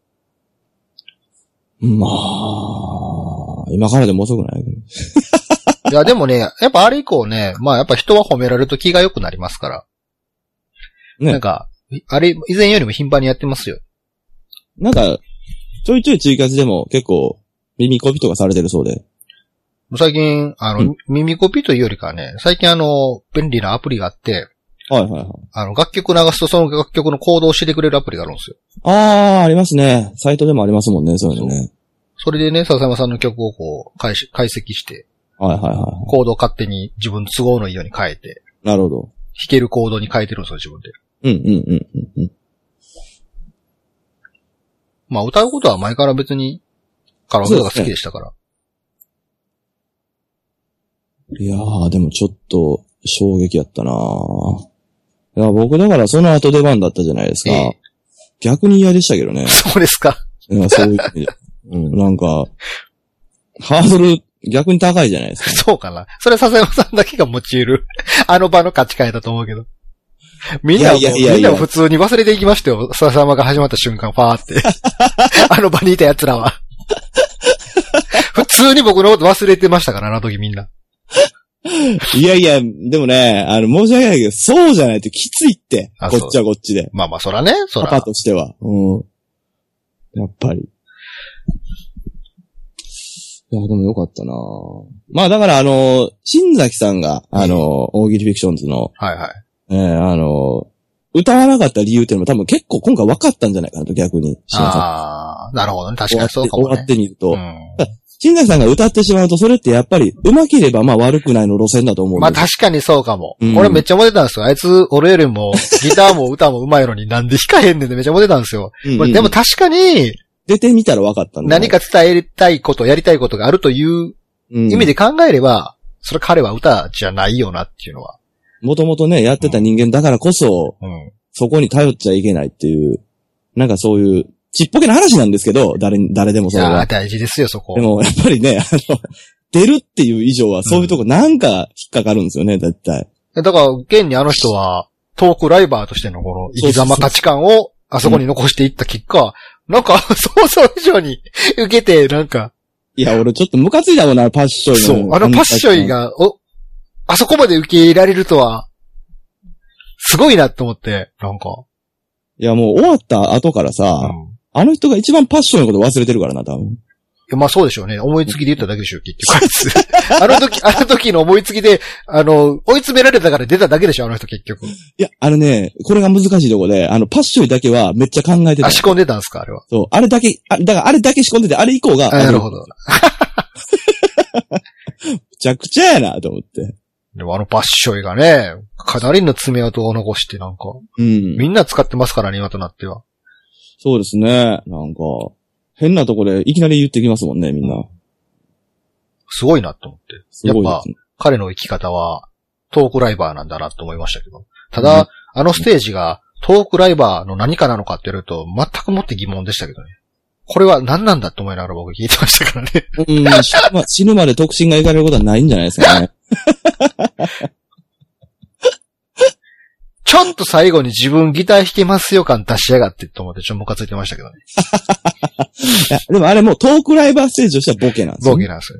まあ、今からでも遅くないいや、でもね、やっぱあれ以降ね、まあやっぱ人は褒められると気が良くなりますから。ね。なんか、あれ、以前よりも頻繁にやってますよ。 なんか、ちょいちょい追加でも結構、耳コピとかされてるそうで。 最近、耳コピというよりかね、最近便利なアプリがあって、 はいはいはい。 楽曲流すとその楽曲のコードをしてくれるアプリがあるんですよ。 ありますね。サイトでもありますもんね、そういうのね。 それでね、笹山さんの曲をこう、解析して、 はいはいはい。 コードを勝手に自分の都合のいいように変えて。 なるほど。 弾けるコードに変えてるんですよ、自分で。まあ、歌うことは前から別に、カラオケとか好きでしたから。 いやー、でもちょっと、衝撃やったなぁ。いや、僕だからその後出番だったじゃないですか。逆に嫌でしたけどね。 そうですか。 いや、そういう意味で。なんか、ハードル逆に高いじゃないですか。 そうかな。それ笹山さんだけが持ち得る、あの場の価値観やったと思うけど。みんな普通に忘れていきましたよ。笹山が始まった瞬間、ファーって。あの場にいた奴らは。普通に僕のこと忘れてましたから、あの時みんな。 いやいや、でもね、申し訳ないけど、そうじゃないときついって。こっちはこっちで。 まあまあ、そらね、そら。 パパとしては。やっぱり。いや、でもよかったなまあだから新崎さんが、大喜利フィクションズの。 はいはい。 歌わなかった理由っていうのも多分結構今回分かったんじゃないかなと、逆に。 なるほどね。確かにそうかもね。 終わってみると。新崎さんが歌ってしまうと、それってやっぱり、上手ければまあ悪くないの路線だと思うんです。 まあ確かにそうかも。俺めっちゃモテたんですよ。あいつ、俺よりも、ギターも歌も上手いのになんで弾かへんねんでめっちゃモテたんですよ。でも確かに、 出てみたら分かったんだ。 何か伝えたいこと、やりたいことがあるという意味で考えれば、それ彼は歌じゃないよなっていうのは。 もともとね、やってた人間だからこそ、そこに頼っちゃいけないっていう、なんかそういう、ちっぽけな話なんですけど、誰でもそれは。 いや大事ですよ、そこ。 でも、やっぱりね、出るっていう以上は、そういうとこなんか引っかかるんですよね、絶対。 だから、現にあの人は、トークライバーとしてのこの生き様価値観を、あそこに残していった結果、なんか、想像以上に受けて、なんか。 いや、俺ちょっとムカついたもんな、パッショイの。 そう、パッショイが、あそこまで受け入れられるとは、すごいなって思って、なんか。 いや、もう終わった後からさ、あの人が一番パッションのこと忘れてるからな、多分。いや、まあそうでしょうね。思いつきで言っただけでしょ、結局。あの時の思いつきで、追い詰められたから出ただけでしょ、あの人結局。いや、これが難しいとこで、パッションだけはめっちゃ考えてた。 仕込んでたんですか、あれは。 そう、あれだけ仕込んでて、あれ以降が。 なるほど。 むちゃくちゃやな、と思って。 でもパッショイがね、かなりの爪痕を残してなんか、みんな使ってますからね、今となっては。 そうですね。なんか、変なとこでいきなり言ってきますもんね、みんな。 すごいなと思って。やっぱ、彼の生き方は、トークライバーなんだなと思いましたけど。ただ、あのステージが、トークライバーの何かなのかって言われると、全くもって疑問でしたけどね。これは何なんだと思いながら僕聞いてましたからね。 死ぬまで特進が行かれることはないんじゃないですかね。 ちょっと最後に自分ギター弾けますよ感出しやがってと思ってちょっとムカついてましたけどね。 いやでもあれもうトークライバーステージとしてはボケなんですよ、 ボケなんです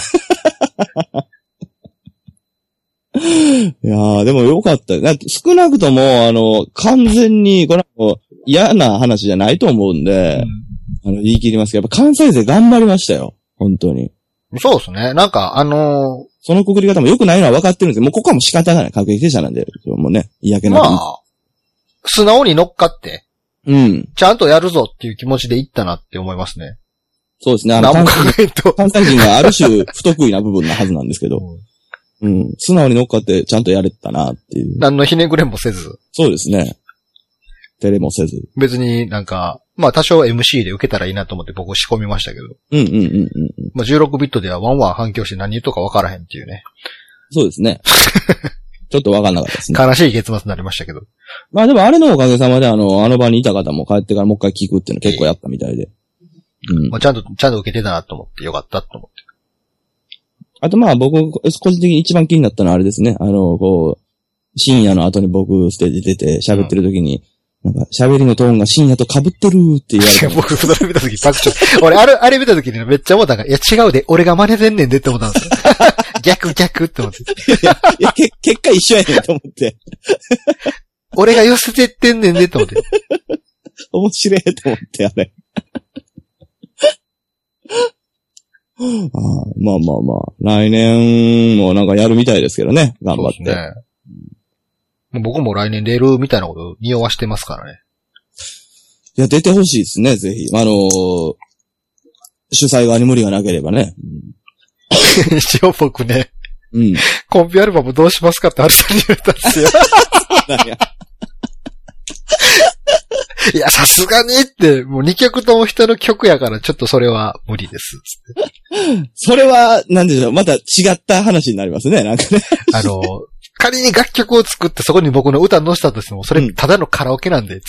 よ、ね。いやーでもよかった。少なくとも完全にこれは嫌な話じゃないと思うんで、言い切りますけど、やっぱ関西勢頑張りましたよ。本当に。そうですね。なんかそのくくり方も良くないのは分かってるんですけど、もうここはもう仕方がない。各駅停車なんで、もうね、嫌気なく。まあ、 素直に乗っかって、 うん。 ちゃんとやるぞっていう気持ちでいったなって思いますね。 そうですね。 何も考えんと。 関西人がある種不得意な部分なはずなんですけど。うん。素直に乗っかってちゃんとやれたなっていう。 何のひねくれもせず。 そうですね。照れもせず。 別になんか、まあ多少 MC で受けたらいいなと思って僕仕込みましたけど。まあ16ビットではワンワン反響して何言うとか分からへんっていうね。 そうですね。ちょっと分かんなかったですね。 悲しい結末になりましたけど。 まあでもあれのおかげさまであの場にいた方も帰ってからもう一回聞くっていうの結構やったみたいで。 うん。まあちゃんと受けてたなと思ってよかったと思って。 あとまあ僕、個人的に一番気になったのはあれですね。こう、深夜の後に僕ステージ出て喋ってる時に、なんか喋りのトーンが深夜と被ってるって言われて。 僕、それ見た時爆笑。俺、あれ見た時にめっちゃ思ったから、いや違うで、俺が真似てんねんでって思ったんですよ。逆って思って。 いや結果一緒やねんと思って。 俺が寄せてってんねんでって思って。 面白いと思って、あれ。まあ。来年もなんかやるみたいですけどね。頑張って。そうですね。 僕も来年レールみたいなこと匂わしてますからね。 いや、出てほしいですね、ぜひ。主催側に無理がなければね。 一応僕ね、 うん。 コンビアルバムどうしますかってあるさんに言われたんですよ。いや、さすがにって、もう2曲とも人の曲やからちょっとそれは無理です。 それは、なんでしょう、また違った話になりますね、なんかね。 仮に楽曲を作ってそこに僕の歌載せたとしても、それただのカラオケなんで、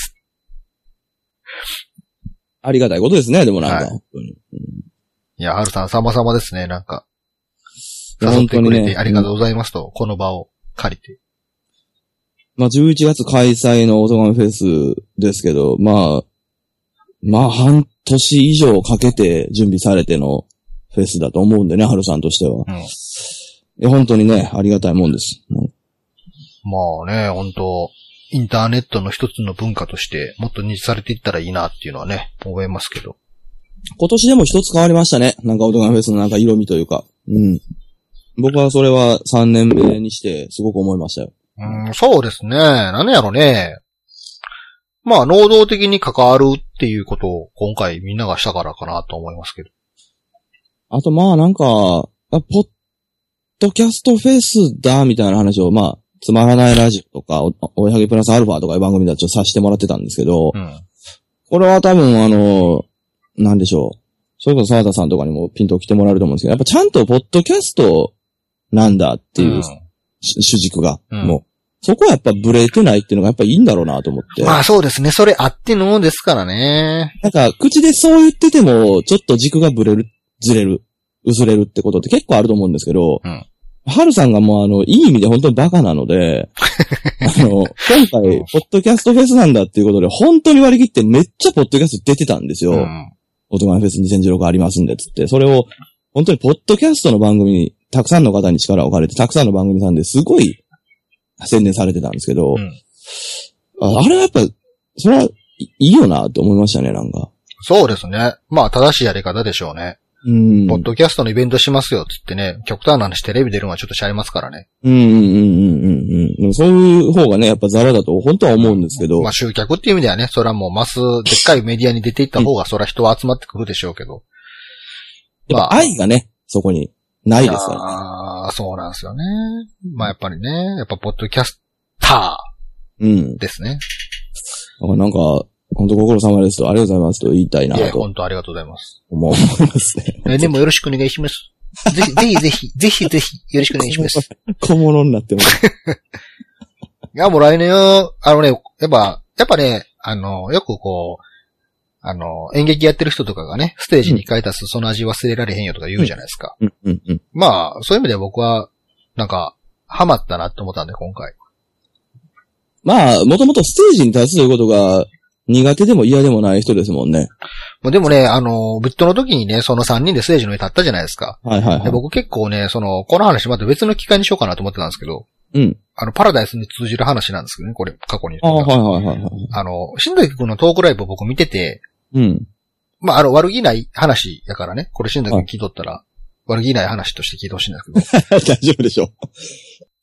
ありがたいことですね、でもなんか。はい、 いや、はるさん様々ですね、なんか。誘ってくれてありがとうございますと、この場を借りて。 まあ、11月開催のオトガメフェスですけど、まあ、半年以上かけて準備されてのフェスだと思うんでね、はるさんとしては。本当にね、ありがたいもんです。 まあね、本当インターネットの一つの文化としてもっと認知されていったらいいなっていうのはね、思いますけど。 今年でも一つ変わりましたね。なんかオトガメフェスのなんか色味というか。うん。僕はそれは3年目にしてすごく思いましたよ。 そうですね。何やろね。まあ、能動的に関わるっていうことを今回みんながしたからかなと思いますけど。 あとまあなんか、ポッドキャストフェスだみたいな話をまあ、つまらないラジオとか、おやはぎプラスアルファとかいう番組だとさせてもらってたんですけど、これは多分なんでしょう。それこそ沢田さんとかにもピンと来てもらえると思うんですけど、やっぱちゃんとポッドキャストなんだっていう、主軸が、もう、そこはやっぱブレてないっていうのがやっぱいいんだろうなと思って。 まあそうですね。それあってのですからね。 なんか、口でそう言ってても、ちょっと軸がブレる、ずれる、薄れるってことって結構あると思うんですけど、はるさんがもういい意味で本当にバカなので、今回、ポッドキャストフェスなんだっていうことで、本当に割り切ってめっちゃポッドキャスト出てたんですよ。オトガメフェス2016ありますんで、つって。それを、本当にポッドキャストの番組に、たくさんの方に力を置かれて、たくさんの番組さんですごい宣伝されてたんですけど、あれはやっぱ、それはいいよなって思いましたね、なんか。 そうですね。まあ、正しいやり方でしょうね。ポッドキャストのイベントしますよ、つってね、極端な話テレビ出るのはちょっとしゃいますからね。 でもそういう方がね、やっぱザラだと本当は思うんですけど。 まあ、集客っていう意味ではね、それはもうマス、でっかいメディアに出ていった方が、それは人は集まってくるでしょうけど。 やっぱ愛がね、そこにないですからね。 ああ、そうなんですよね。まあやっぱりね、やっぱポッドキャスターですね。 なんか、本当ご苦労様ですと、ありがとうございますと言いたいなと。いや、 本当ありがとうございます。 思いますね。 でもよろしくお願いします。ぜひ、よろしくお願いします。 小物になってます。 いや、もう来年は、やっぱね、よくこう、演劇やってる人とかがね、ステージに一回出すその味忘れられへんよとか言うじゃないですか。まあ、そういう意味で僕は、なんか、ハマったなって思ったんで、今回。 まあ、もともとステージに立つということが、苦手でも嫌でもない人ですもんね。 でもね、ビットの時にね、その3人でステージの上立ったじゃないですか。 で僕結構ね、この話また別の機会にしようかなと思ってたんですけど、パラダイスに通じる話なんですけどね、これ、過去に。新崎くんのトークライブを僕見てて、まあ、悪気ない話やからね、これ新崎くん聞いとったら、悪気ない話として聞いてほしいんですけど。 大丈夫でしょ。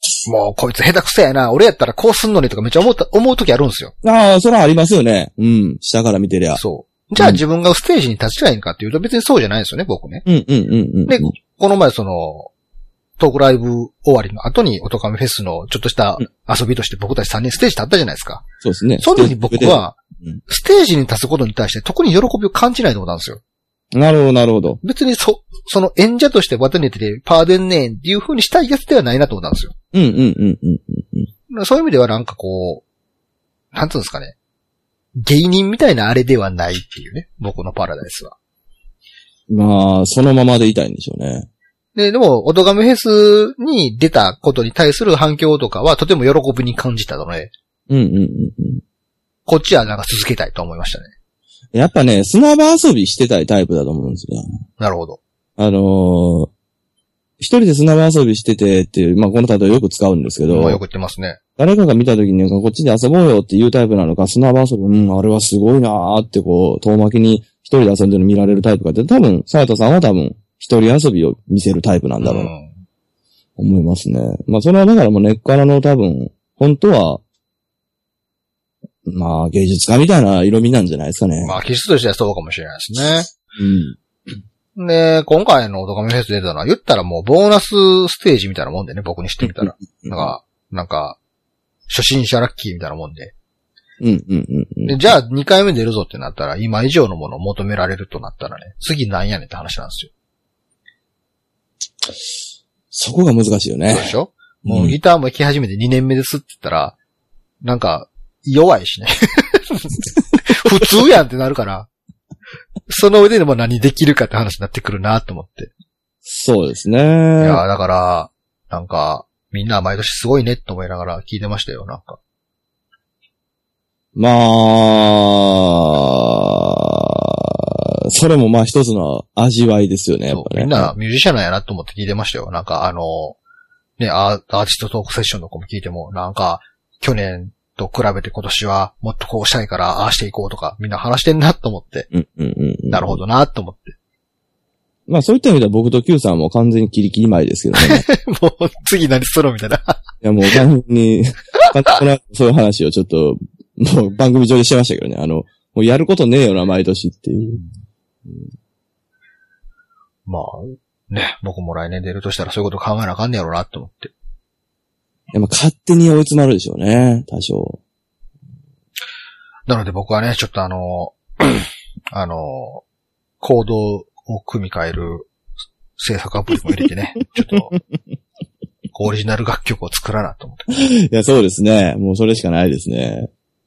もうこいつ下手くそやな。俺やったらこうすんのにとかめっちゃ思う時あるんですよ。 ああ、それはありますよね。うん。下から見てりゃ。 そう。じゃあ自分がステージに立ちたいんかっていうと別にそうじゃないんですよね、僕ね。 うん。 で、この前トークライブ終わりの後にオトカメフェスのちょっとした遊びとして僕たち3人ステージ立ったじゃないですか。 そうですね。 その時に僕は、ステージに立つことに対して特に喜びを感じないと思ったんですよ。 なるほど、なるほど。 別にその演者として渡ねててパーデンネーンっていう風にしたいやつではないなと思ったんですよ。そういう意味ではなんかこう、なんつうんですかね。芸人みたいなあれではないっていうね。僕のパラダイスは。 まあ、そのままでいたいんでしょうね。 でも、オトガメフェスに出たことに対する反響とかはとても喜びに感じたので。こっちはなんか続けたいと思いましたね。 やっぱね、砂場遊びしてたいタイプだと思うんですよ。 なるほど。 一人で砂場遊びしててっていう、まあこの例えよく使うんですけど。 まあよく言ってますね。 誰かが見た時にこっちで遊ぼうよっていうタイプなのか、砂場遊び、あれはすごいなーってこう、遠巻きに一人で遊んでるの見られるタイプかって、多分、佐藤さんは多分、一人遊びを見せるタイプなんだろうな。思いますね。まあそれはだからもう根っからの多分、本当は、まあ芸術家みたいな色味なんじゃないですかね。 まあ気質としてはそうかもしれないですね。で、今回のオトカメフェス出たのは言ったらもうボーナスステージみたいなもんでね、僕にしてみたら。なんか、初心者ラッキーみたいなもんで。で、じゃあ2回目出るぞってなったら、今以上のものを求められるとなったらね、次なんやねんって話なんですよ。 そこが難しいよね。 そうでしょ？もうギターも弾き始めて2年目ですって言ったら、なんか、弱いしね。普通やんってなるから、その上でも何できるかって話になってくるなと思って。 そうですね。いや、だから、なんか、みんな毎年すごいねって思いながら聞いてましたよ、なんか。 まあ、それもまあ一つの味わいですよね、やっぱね。 みんなミュージシャンなんやなと思って聞いてましたよ。なんかね、アーティストトークセッションの子も聞いても、なんか、去年と比べて今年はもっとこうしたいからああしていこうとか、みんな話してんなと思って。なるほどなと思って。 まあそういった意味では僕と Q さんも完全にキリキリ前ですけどね。 もう次何するみたいな。いやもう完全に、そういう話をちょっと、もう番組上でしてましたけどね。もうやることねえよな、毎年っていう。 まあ、ね、僕も来年出るとしたらそういうこと考えなあかんねやろうなと思って。 いやまあ勝手に追い詰まるでしょうね、多少。 なので僕はね、ちょっとコードを組み替える制作アプリも入れてね、ちょっと、オリジナル楽曲を作らなと思って。 いや、そうですね。もうそれしかないですね。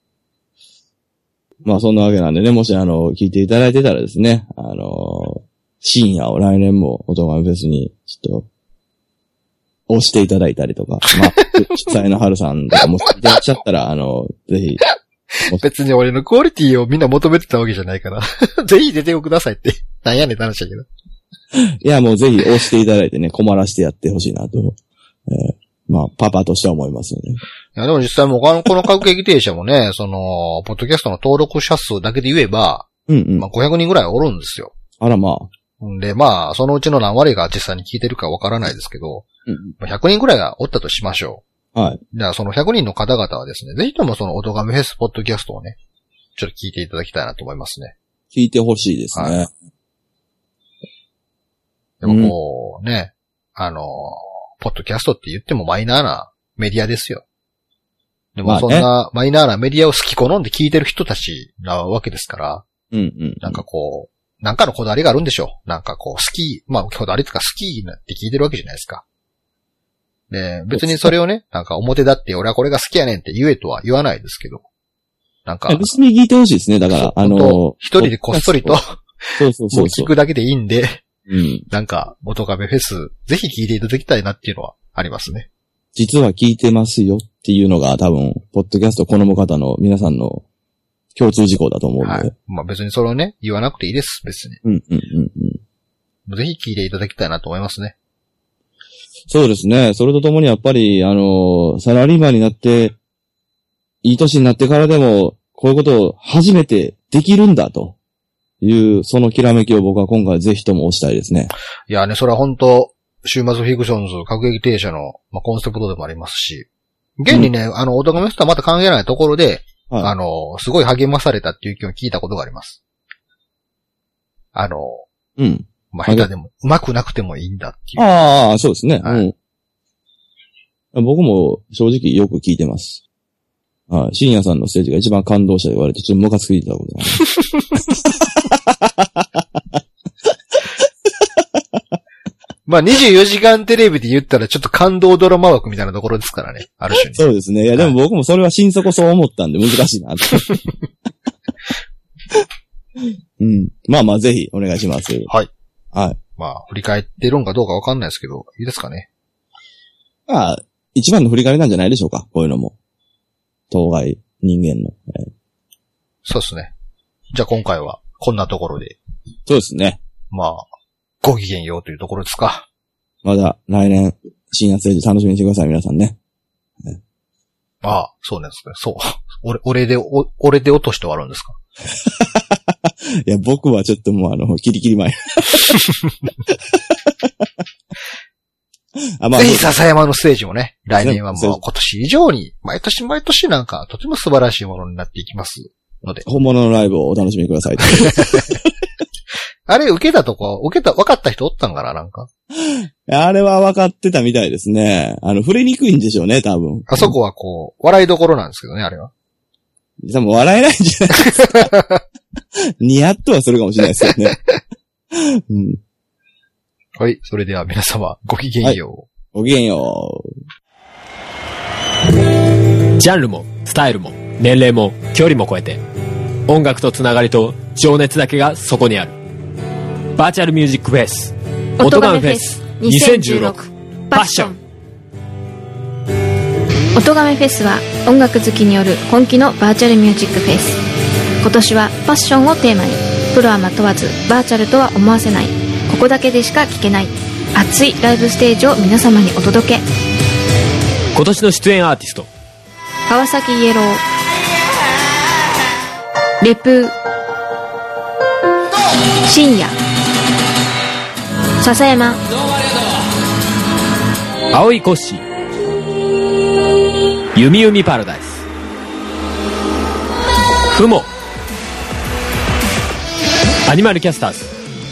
まあそんなわけなんでね、もし聞いていただいてたらですね、深夜を来年もオトガメフェスにちょっと押していただいたりとか、まあ、主催の春さんとかもしていらっしゃったら、ぜひ。 別に俺のクオリティをみんな求めてたわけじゃないから、ぜひ出てくださいって。なんやねんって話だけど。 いや、もうぜひ押していただいてね、困らしてやってほしいなと。まあ、パパとしては思いますよね。 いや、でも実際もうこの各駅停車もね、ポッドキャストの登録者数だけで言えば、まあ500人ぐらいおるんですよ。 あらまあ。 で、まあ、そのうちの何割が実際に聞いてるかわからないですけど、100人ぐらいがおったとしましょう。はい。 じゃあ、その100人の方々はですね、ぜひともそのオトガメフェスポッドキャストをね、ちょっと聞いていただきたいなと思いますね。 聞いてほしいですね。はい、 でもこう、ね、ポッドキャストって言ってもマイナーなメディアですよ。でもそんなマイナーなメディアを好き好んで聞いてる人たちなわけですから、なんかこう、なんかのこだわりがあるんでしょう。なんかこう、まあ、こだわりとか好きなって聞いてるわけじゃないですか。で、別にそれをね、なんか表立って俺はこれが好きやねんって言えとは言わないですけど。なんか。 別に聞いてほしいですね。だから、 一人でこっそりと、聞くだけでいいんで、なんか、オトガメフェス、ぜひ聞いていただきたいなっていうのはありますね。 実は聞いてますよっていうのが多分、ポッドキャストを好む方の皆さんの共通事項だと思うので。はい。 まあ別にそれをね、言わなくていいです、別に。ぜひ聞いていただきたいなと思いますね。 そうですね。それとともにやっぱり、サラリーマンになって、いい年になってからでも、こういうことを初めてできるんだという、そのきらめきを僕は今回ぜひとも推したいですね。 いやね、それは本当週末フィクションズ、各駅停車の、まあ、コンセプトでもありますし、現にね、オトガメフェスとはまた関係ないところで、はい、すごい励まされたっていう意見を聞いたことがあります。うん。まあ、下手でも、上手くなくてもいいんだっていう。 ああ、そうですね。はい。うん。僕も正直よく聞いてます。はい。深夜さんのステージが一番感動したと言われて、ちょっとムカついてたことがある。 まあ、24時間テレビで言ったらちょっと感動ドラマ枠みたいなところですからね。ある種に。 そうですね。いや、でも僕もそれは心底そう思ったんで難しいなって。うん。まあまあ、ぜひお願いします。 はい。 はい。 まあ、振り返ってるんかどうかわかんないですけど、いいですかね。 まあ、一番の振り返りなんじゃないでしょうか。こういうのも。当該人間の。 そうですね。じゃあ今回はこんなところで。 そうですね。 まあ、ごきげんようというところですか。 まだ来年、深夜政治楽しみにしてください、皆さんね。 ああ、そうなんですね。そう。俺で落として終わるんですかいや、僕はちょっともうキリキリ前。 まあ、ぜひ笹山のステージもね、来年はもう今年以上に、毎年なんかとても素晴らしいものになっていきますので。 本物のライブをお楽しみください。 あれ、分かった人おったんかななんか。 あれは分かってたみたいですね。触れにくいんでしょうね、多分。 あそこはこう、笑いどころなんですけどね、あれは。 多分笑えないんじゃないですか。ニヤッとはするかもしれないですよね。うん。 はい。それでは皆様、ごきげんよう。はい、 ごきげんよう。ジャンルも、スタイルも、年齢も、距離も超えて、音楽とつながりと情熱だけがそこにある。バーチャルミュージックフェス。音ガメフェス2016パッション。 音ガメフェスは音楽好きによる本気のバーチャルミュージックフェス。今年はパッションをテーマに、プロアマ問わずバーチャルとは思わせない、ここだけでしか聴けない熱いライブステージを皆様にお届け。 今年の出演アーティスト、 川崎イエロー、レプー、深夜、笹山、 青いコッシー、弓弓パラダイス、フモ、アニマルキャスターズ、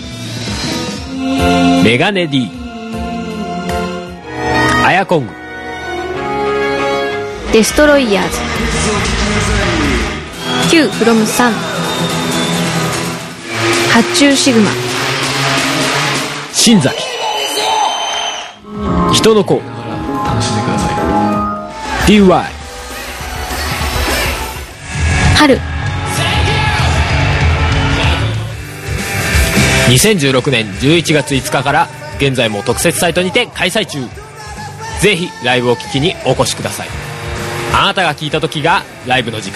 メガネ D、 アヤコング、 デストロイヤーズ、 Q from 3、発注シグマ、 新崎、人の子、DY、 春。 2016年11月5日から現在も特設サイトにて開催中。ぜひライブを聴きにお越しください。あなたが聴いた時がライブの時間。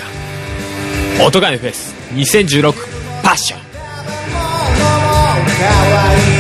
音ガメフェス2016パッション。